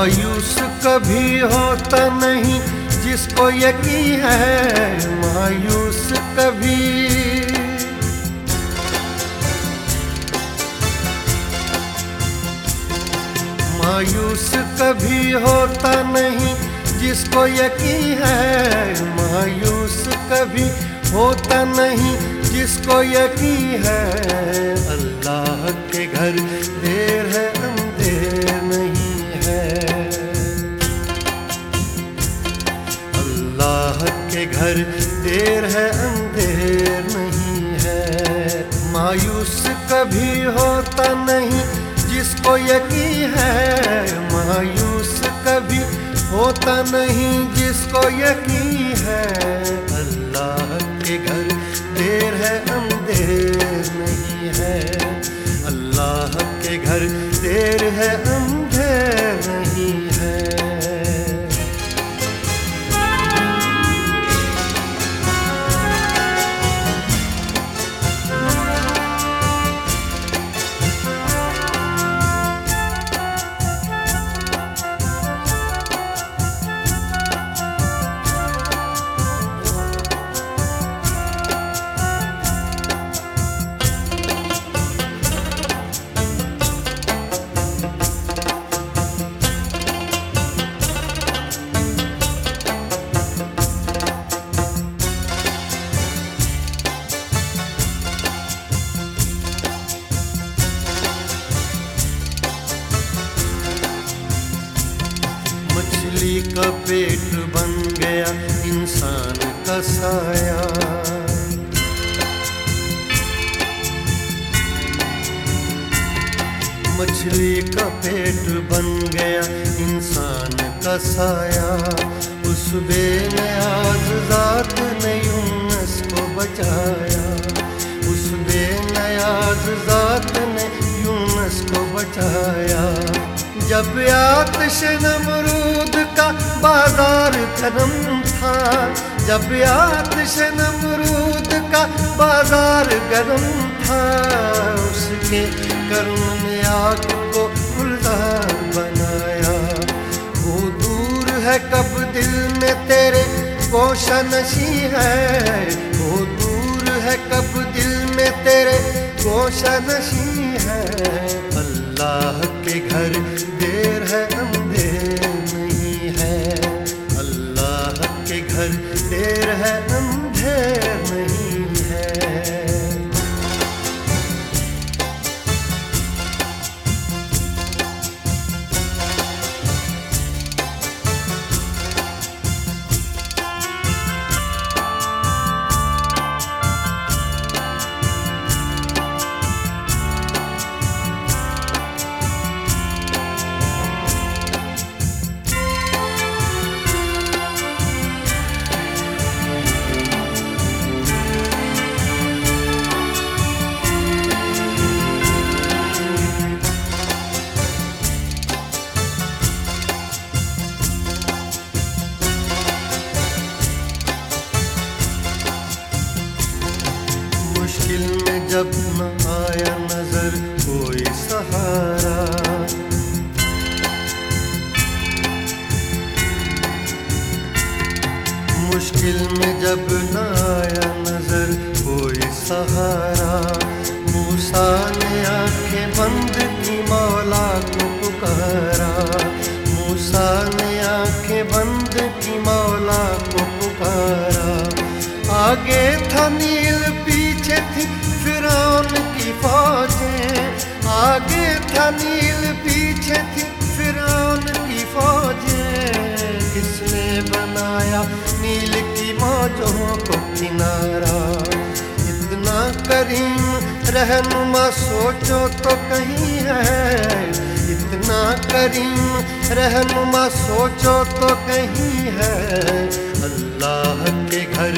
मायूस कभी होता नहीं जिसको यकीन है, मायूस कभी। मायूस कभी होता नहीं जिसको यकीन है, मायूस कभी होता नहीं जिसको यकीन है। अल्लाह के घर देर है अंधेर नहीं है, अल्लाह के घर देर है अंधेर नहीं है। मायूस कभी होता नहीं जिसको यकीन है, मायूस कभी होता नहीं जिसको यकीन है। अल्लाह के घर देर है अंधेर नहीं है, अल्लाह के घर देर है अंधेर नहीं है। मछली का पेट बन गया इंसान का साया, मछली का पेट बन गया इंसान का साया। उस बेनियाज ज़ात ने यूनुस को बचाया, उस बेनियाज ज़ात ने यूनुस को बचाया। जब आतिश नमरूद का बाजार गर्म था, जब आतिश नमरूद का बाजार गर्म था, उसके कर्म ने आग को गुलजार बनाया। वो दूर है कब दिल में तेरे गोशा नशी है, वो दूर है कब दिल में तेरे गोशा नशी है। अल्लाह के घर देर है अंधेर नहीं है, अल्लाह के घर देर है अंधेर नहीं है। मुश्किल में जब न आया नजर कोई सहारा, मुश्किल में जब न आया नजर कोई सहारा। मूसा ने आंखें बंद की मौला को पुकारा, मूसा ने आंखें बंद की मौला को पुकारा। आगे था नील पीछे थी फिरौन की फौजें, आगे था नील पीछे थी फिरौन की फौजें। किसने बनाया नील की मौजों को किनारा, इतना करीम रहनुमा सोचो तो कहीं है, इतना करीम रहनुमा सोचो तो कहीं है। अल्लाह के घर